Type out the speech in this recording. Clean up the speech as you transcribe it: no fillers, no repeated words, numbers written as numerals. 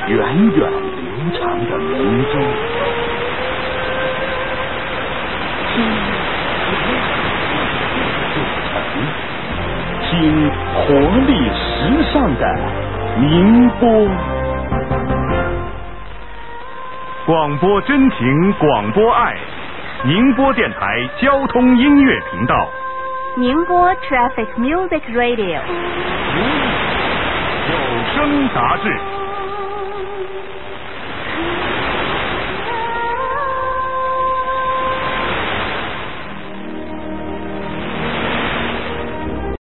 源远流长的明珠。听活力时尚的宁波。 广播真情，广播爱，宁波电台交通音乐频道。 宁波 Traffic Music Radio。 有声杂志。